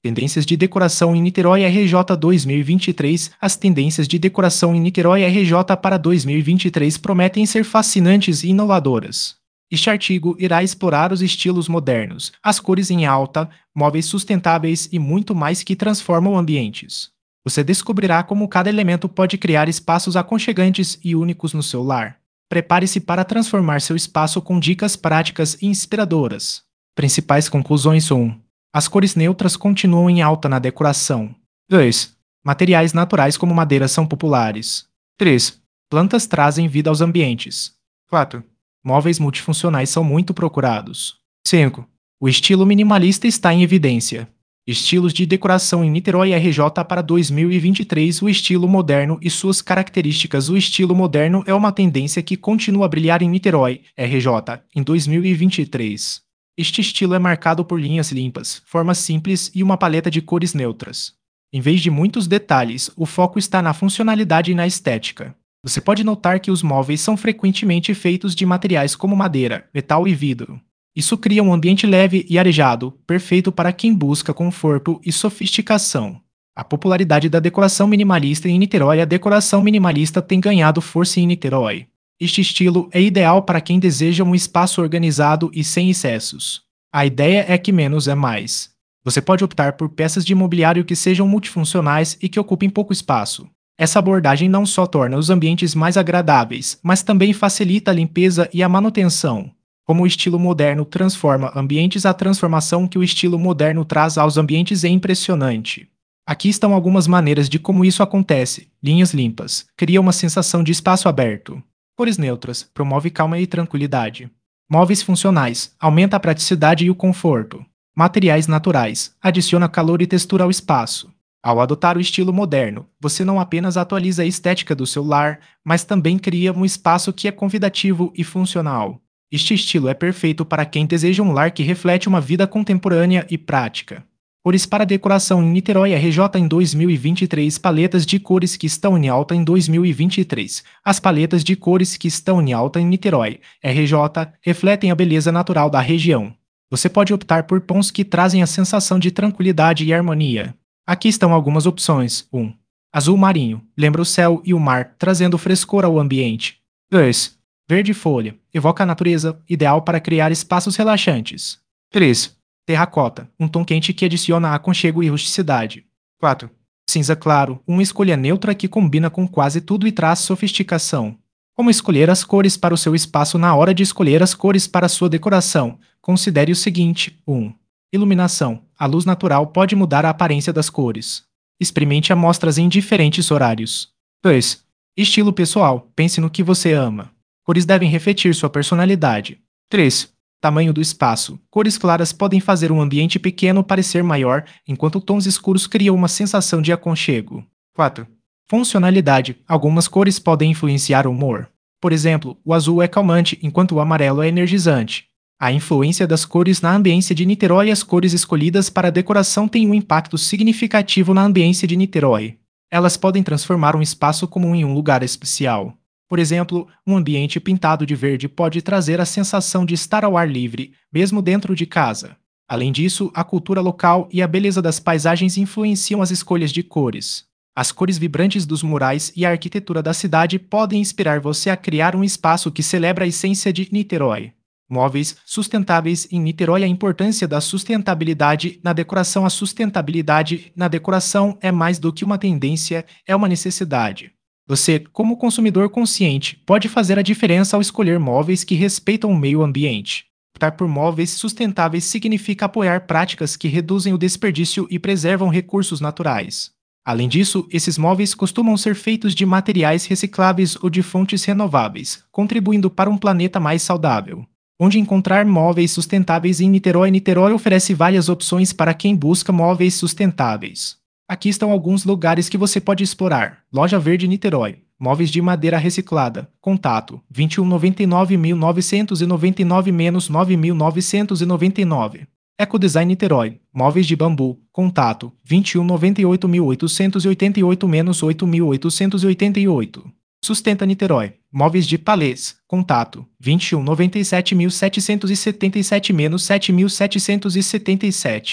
Tendências de decoração em Niterói RJ 2023. As tendências de decoração em Niterói RJ para 2023 prometem ser fascinantes e inovadoras. Este artigo irá explorar os estilos modernos, as cores em alta, móveis sustentáveis e muito mais que transformam ambientes. Você descobrirá como cada elemento pode criar espaços aconchegantes e únicos no seu lar. Prepare-se para transformar seu espaço com dicas práticas e inspiradoras. Principais conclusões 1. As cores neutras continuam em alta na decoração. 2. Materiais naturais como madeira são populares. 3. Plantas trazem vida aos ambientes. 4. Móveis multifuncionais são muito procurados. 5. O estilo minimalista está em evidência. Estilos de decoração em Niterói RJ para 2023. O estilo moderno e suas características. O estilo moderno é uma tendência que continua a brilhar em Niterói RJ em 2023. Este estilo é marcado por linhas limpas, formas simples e uma paleta de cores neutras. Em vez de muitos detalhes, o foco está na funcionalidade e na estética. Você pode notar que os móveis são frequentemente feitos de materiais como madeira, metal e vidro. Isso cria um ambiente leve e arejado, perfeito para quem busca conforto e sofisticação. A popularidade da decoração minimalista em Niterói. A decoração minimalista tem ganhado força em Niterói. Este estilo é ideal para quem deseja um espaço organizado e sem excessos. A ideia é que menos é mais. Você pode optar por peças de mobiliário que sejam multifuncionais e que ocupem pouco espaço. Essa abordagem não só torna os ambientes mais agradáveis, mas também facilita a limpeza e a manutenção. Como o estilo moderno transforma ambientes, a transformação que o estilo moderno traz aos ambientes é impressionante. Aqui estão algumas maneiras de como isso acontece. Linhas limpas. Cria uma sensação de espaço aberto. Cores neutras. Promove calma e tranquilidade. Móveis funcionais. Aumenta a praticidade e o conforto. Materiais naturais. Adiciona calor e textura ao espaço. Ao adotar o estilo moderno, você não apenas atualiza a estética do seu lar, mas também cria um espaço que é convidativo e funcional. Este estilo é perfeito para quem deseja um lar que reflete uma vida contemporânea e prática. Cores para decoração em Niterói RJ em 2023. Paletas de cores que estão em alta em 2023. As paletas de cores que estão em alta em Niterói RJ refletem a beleza natural da região. Você pode optar por tons que trazem a sensação de tranquilidade e harmonia. Aqui estão algumas opções. 1. Azul marinho. Lembra o céu e o mar, trazendo frescor ao ambiente. 2. Verde folha. Evoca a natureza, ideal para criar espaços relaxantes. 3. Terracota. Um tom quente que adiciona aconchego e rusticidade. 4. Cinza claro. Uma escolha neutra que combina com quase tudo e traz sofisticação. Como escolher as cores para o seu espaço? Na hora de escolher as cores para sua decoração, considere o seguinte. 1. Iluminação. A luz natural pode mudar a aparência das cores. Experimente amostras em diferentes horários. 2. Estilo pessoal. Pense no que você ama. Cores devem refletir sua personalidade. 3. Tamanho do espaço. Cores claras podem fazer um ambiente pequeno parecer maior, enquanto tons escuros criam uma sensação de aconchego. 4. Funcionalidade. Algumas cores podem influenciar o humor. Por exemplo, o azul é calmante, enquanto o amarelo é energizante. A influência das cores na ambiência de Niterói. As cores escolhidas para a decoração têm um impacto significativo na ambiência de Niterói. Elas podem transformar um espaço comum em um lugar especial. Por exemplo, um ambiente pintado de verde pode trazer a sensação de estar ao ar livre, mesmo dentro de casa. Além disso, a cultura local e a beleza das paisagens influenciam as escolhas de cores. As cores vibrantes dos murais e a arquitetura da cidade podem inspirar você a criar um espaço que celebra a essência de Niterói. Móveis sustentáveis em Niterói. A importância da sustentabilidade na decoração. A sustentabilidade na decoração é mais do que uma tendência, é uma necessidade. Você, como consumidor consciente, pode fazer a diferença ao escolher móveis que respeitam o meio ambiente. Optar por móveis sustentáveis significa apoiar práticas que reduzem o desperdício e preservam recursos naturais. Além disso, esses móveis costumam ser feitos de materiais recicláveis ou de fontes renováveis, contribuindo para um planeta mais saudável. Onde encontrar móveis sustentáveis em Niterói? Niterói oferece várias opções para quem busca móveis sustentáveis. Aqui estão alguns lugares que você pode explorar. Loja Verde Niterói. Móveis de madeira reciclada. Contato 2199.999-9999. Ecodesign Niterói. Móveis de bambu. Contato 2198.888-8888. Sustenta Niterói. Móveis de palês. Contato 2197.777-7777.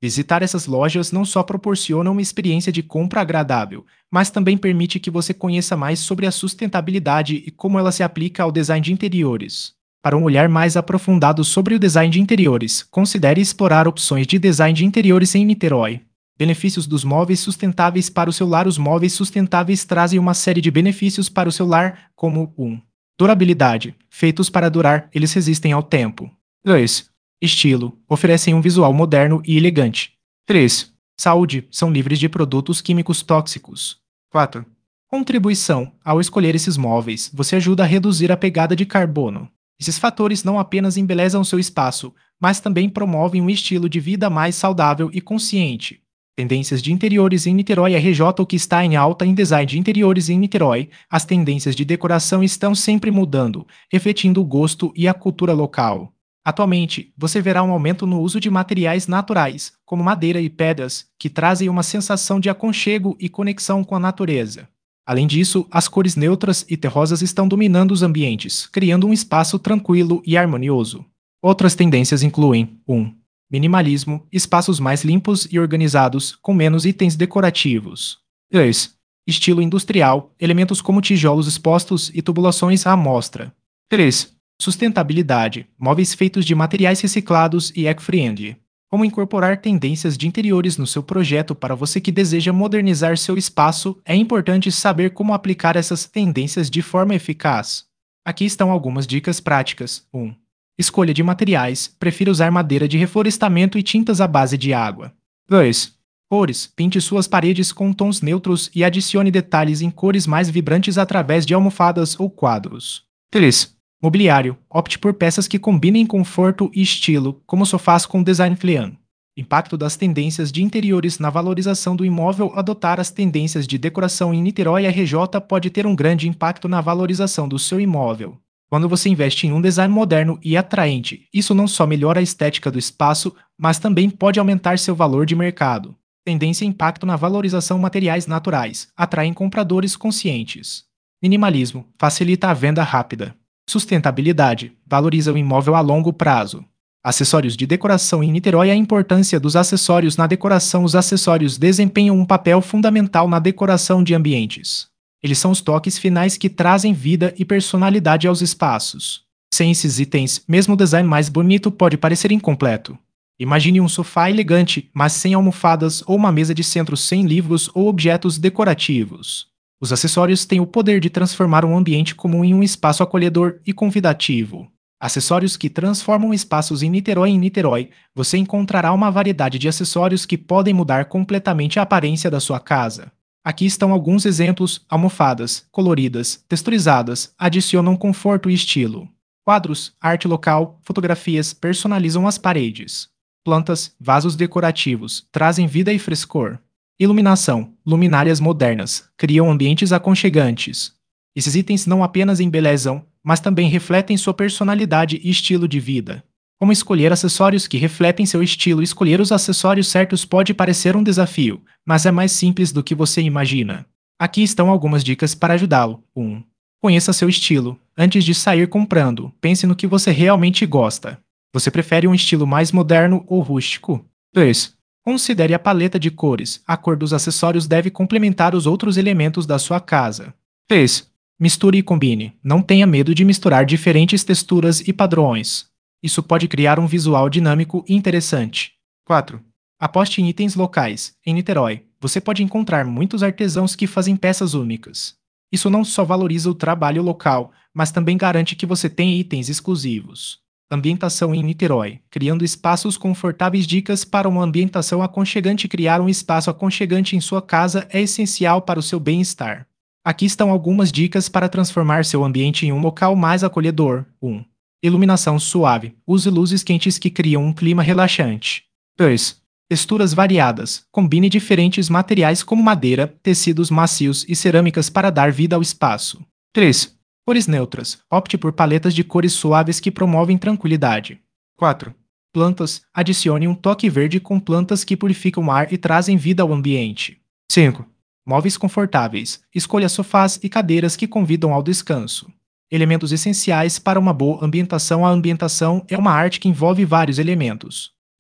Visitar essas lojas não só proporciona uma experiência de compra agradável, mas também permite que você conheça mais sobre a sustentabilidade e como ela se aplica ao design de interiores. Para um olhar mais aprofundado sobre o design de interiores, considere explorar opções de design de interiores em Niterói. Benefícios dos móveis sustentáveis para o seu lar. Os móveis sustentáveis trazem uma série de benefícios para o seu lar, como 1. Durabilidade. Feitos para durar, eles resistem ao tempo. 2. Estilo. Oferecem um visual moderno e elegante. 3. Saúde. São livres de produtos químicos tóxicos. 4. Contribuição. Ao escolher esses móveis, você ajuda a reduzir a pegada de carbono. Esses fatores não apenas embelezam seu espaço, mas também promovem um estilo de vida mais saudável e consciente. Tendências de interiores em Niterói. RJ. O que está em alta em design de interiores em Niterói. As tendências de decoração estão sempre mudando, refletindo o gosto e a cultura local. Atualmente, você verá um aumento no uso de materiais naturais, como madeira e pedras, que trazem uma sensação de aconchego e conexão com a natureza. Além disso, as cores neutras e terrosas estão dominando os ambientes, criando um espaço tranquilo e harmonioso. Outras tendências incluem 1. Minimalismo, espaços mais limpos e organizados, com menos itens decorativos. 2. Estilo industrial, elementos como tijolos expostos e tubulações à mostra. 3. Sustentabilidade, móveis feitos de materiais reciclados e eco-friendly. Como incorporar tendências de interiores no seu projeto. Para você que deseja modernizar seu espaço, é importante saber como aplicar essas tendências de forma eficaz. Aqui estão algumas dicas práticas. 1. Escolha de materiais. Prefira usar madeira de reflorestamento e tintas à base de água. 2. Cores. Pinte suas paredes com tons neutros e adicione detalhes em cores mais vibrantes através de almofadas ou quadros. 3. Mobiliário. Opte por peças que combinem conforto e estilo, como sofás com design flean. Impacto das tendências de interiores na valorização do imóvel. Adotar as tendências de decoração em Niterói RJ pode ter um grande impacto na valorização do seu imóvel. Quando você investe em um design moderno e atraente, isso não só melhora a estética do espaço, mas também pode aumentar seu valor de mercado. Tendência e impacto na valorização. Materiais naturais atraem compradores conscientes. Minimalismo facilita a venda rápida. Sustentabilidade valoriza o imóvel a longo prazo. Acessórios de decoração em Niterói. A importância dos acessórios na decoração. Os acessórios desempenham um papel fundamental na decoração de ambientes. Eles são os toques finais que trazem vida e personalidade aos espaços. Sem esses itens, mesmo o design mais bonito pode parecer incompleto. Imagine um sofá elegante, mas sem almofadas, ou uma mesa de centro sem livros ou objetos decorativos. Os acessórios têm o poder de transformar um ambiente comum em um espaço acolhedor e convidativo. Acessórios que transformam espaços em Niterói. Em Niterói, você encontrará uma variedade de acessórios que podem mudar completamente a aparência da sua casa. Aqui estão alguns exemplos. Almofadas, coloridas, texturizadas, adicionam conforto e estilo. Quadros, arte local, fotografias personalizam as paredes. Plantas, vasos decorativos, trazem vida e frescor. Iluminação, luminárias modernas, criam ambientes aconchegantes. Esses itens não apenas embelezam, mas também refletem sua personalidade e estilo de vida. Como escolher acessórios que refletem seu estilo? Escolher os acessórios certos pode parecer um desafio, mas é mais simples do que você imagina. Aqui estão algumas dicas para ajudá-lo. 1. Conheça seu estilo. Antes de sair comprando, pense no que você realmente gosta. Você prefere um estilo mais moderno ou rústico? 2. Considere a paleta de cores. A cor dos acessórios deve complementar os outros elementos da sua casa. 3. Misture e combine. Não tenha medo de misturar diferentes texturas e padrões. Isso pode criar um visual dinâmico e interessante. 4. Aposte em itens locais. Em Niterói, você pode encontrar muitos artesãos que fazem peças únicas. Isso não só valoriza o trabalho local, mas também garante que você tenha itens exclusivos. Ambientação em Niterói. Criando espaços confortáveis. Dicas para uma ambientação aconchegante. Criar um espaço aconchegante em sua casa é essencial para o seu bem-estar. Aqui estão algumas dicas para transformar seu ambiente em um local mais acolhedor. 1. Iluminação suave. Use luzes quentes que criam um clima relaxante. 2. Texturas variadas. Combine diferentes materiais como madeira, tecidos macios e cerâmicas para dar vida ao espaço. 3. Cores neutras. Opte por paletas de cores suaves que promovem tranquilidade. 4. Plantas. Adicione um toque verde com plantas que purificam o ar e trazem vida ao ambiente. 5. Móveis confortáveis. Escolha sofás e cadeiras que convidam ao descanso. Elementos essenciais para uma boa ambientação. A ambientação é uma arte que envolve vários elementos.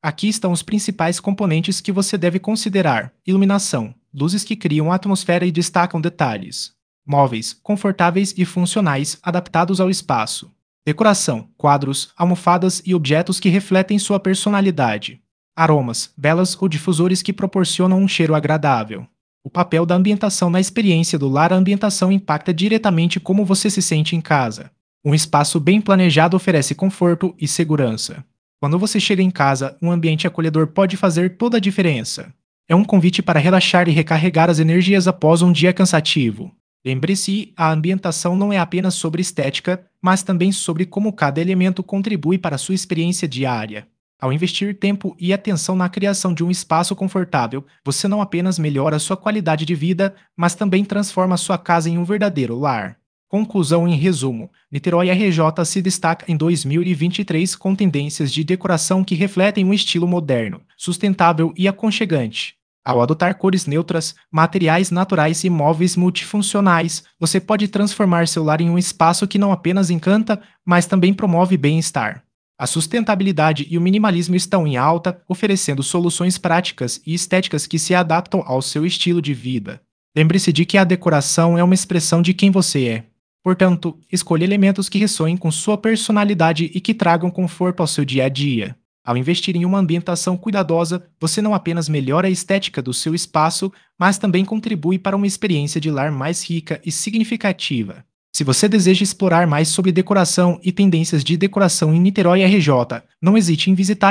Aqui estão os principais componentes que você deve considerar: iluminação, luzes que criam atmosfera e destacam detalhes. Móveis, confortáveis e funcionais, adaptados ao espaço. Decoração, quadros, almofadas e objetos que refletem sua personalidade. Aromas, velas ou difusores que proporcionam um cheiro agradável. O papel da ambientação na experiência do lar. A ambientação impacta diretamente como você se sente em casa. Um espaço bem planejado oferece conforto e segurança. Quando você chega em casa, um ambiente acolhedor pode fazer toda a diferença. É um convite para relaxar e recarregar as energias após um dia cansativo. Lembre-se, a ambientação não é apenas sobre estética, mas também sobre como cada elemento contribui para a sua experiência diária. Ao investir tempo e atenção na criação de um espaço confortável, você não apenas melhora sua qualidade de vida, mas também transforma sua casa em um verdadeiro lar. Conclusão. Em resumo, Niterói RJ se destaca em 2023 com tendências de decoração que refletem um estilo moderno, sustentável e aconchegante. Ao adotar cores neutras, materiais naturais e móveis multifuncionais, você pode transformar seu lar em um espaço que não apenas encanta, mas também promove bem-estar. A sustentabilidade e o minimalismo estão em alta, oferecendo soluções práticas e estéticas que se adaptam ao seu estilo de vida. Lembre-se de que a decoração é uma expressão de quem você é. Portanto, escolha elementos que ressoem com sua personalidade e que tragam conforto ao seu dia a dia. Ao investir em uma ambientação cuidadosa, você não apenas melhora a estética do seu espaço, mas também contribui para uma experiência de lar mais rica e significativa. Se você deseja explorar mais sobre decoração e tendências de decoração em Niterói RJ, não hesite em visitar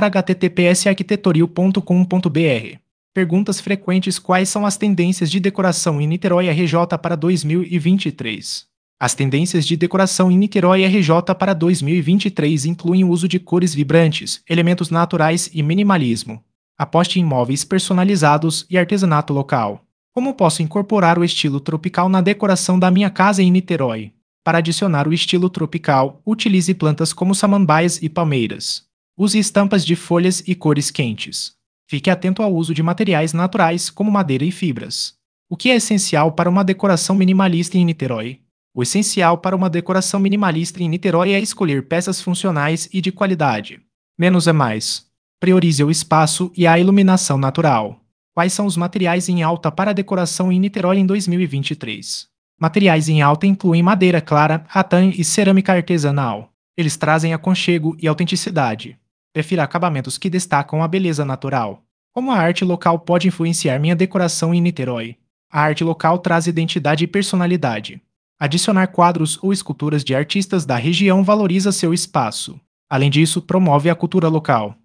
https://arquitetoril.com.br. Perguntas frequentes: quais são as tendências de decoração em Niterói RJ para 2023? As tendências de decoração em Niterói RJ para 2023 incluem o uso de cores vibrantes, elementos naturais e minimalismo. Aposte em móveis personalizados e artesanato local. Como posso incorporar o estilo tropical na decoração da minha casa em Niterói? Para adicionar o estilo tropical, utilize plantas como samambaias e palmeiras. Use estampas de folhas e cores quentes. Fique atento ao uso de materiais naturais como madeira e fibras. O que é essencial para uma decoração minimalista em Niterói? O essencial para uma decoração minimalista em Niterói é escolher peças funcionais e de qualidade. Menos é mais. Priorize o espaço e a iluminação natural. Quais são os materiais em alta para a decoração em Niterói em 2023? Materiais em alta incluem madeira clara, ratã e cerâmica artesanal. Eles trazem aconchego e autenticidade. Prefira acabamentos que destacam a beleza natural. Como a arte local pode influenciar minha decoração em Niterói? A arte local traz identidade e personalidade. Adicionar quadros ou esculturas de artistas da região valoriza seu espaço. Além disso, promove a cultura local.